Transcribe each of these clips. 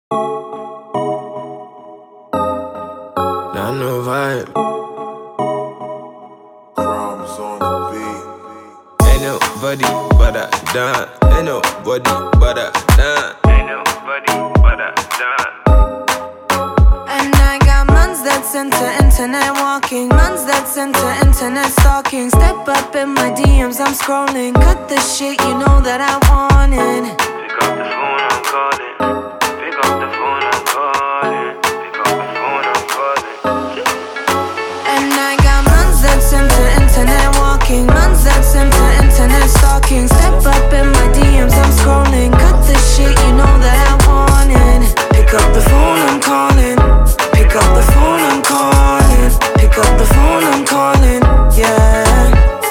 Not no vibe. Crumbs on the beat. Ain't nobody but a dime. Ain't nobody but a dime. Ain't nobody but a dime. And I got mans that's into internet walking, mans that's into internet stalking. Step up in my DMs, I'm scrolling. Cut the shit, you know that I wanted. Pick up the phone, I'm calling. Pick up the phone, I'm calling. Pick up the phone, I'm calling. And I got mans that's into internet walking, mans that's into internet stalking. Step up in my DMs, I'm scrolling. Cut the shit, you know that I wanted. Pick up the phone, I'm calling. Pick up the phone, I'm calling. Pick up the phone, I'm calling. Yeah.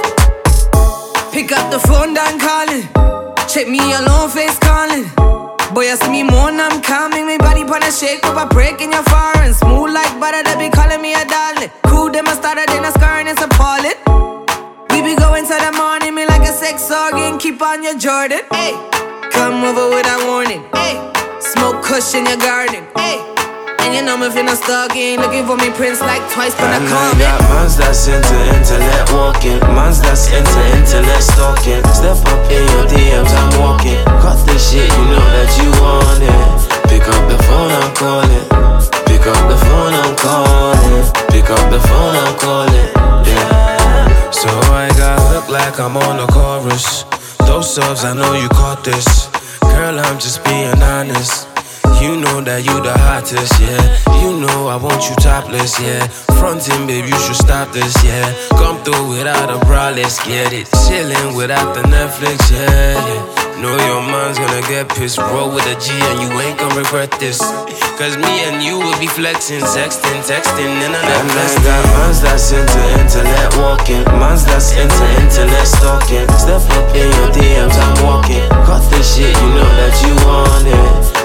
Pick up the phone, I'm calling. Check me alone, face calling. Boy, you see me more, I'm calming. My body wanna shake up, I break in your foreign. Smooth like butter, they be calling me a darling. Cool, them I started in a scarring, it's appalling. We be going to the morning, me like a sex organ. Keep on your Jordan, hey. Come over without warning, hey. Smoke kush in your garden, hey. And you know me finna stalking. Looking for me prince like twice when I And come I got mans that's into internet walking, mans that's into internet stalking. Step up in your DMs, I'm walking. Cut this shit, you know that you want it. Pick up the phone, I'm calling. Pick up the phone, I'm calling. Pick up the phone, I'm calling. Yeah. So I gotta look like I'm on the chorus. Those subs, I know you caught this. Girl, I'm just being honest. You know that you the hottest, yeah. You know I want you topless, yeah. Frontin', babe, you should stop this, yeah. Come through without a bra, let's get it. Chillin' without the Netflix, yeah, yeah. Know your man's gonna get pissed. Roll with a G and you ain't gonna regret this. Cause me and you will be flexing, texting, internet. And I got mans that's into internet walking, mans that's into internet stalking. Step up in your DMs, I'm walking. Cut this shit, you know that you want it.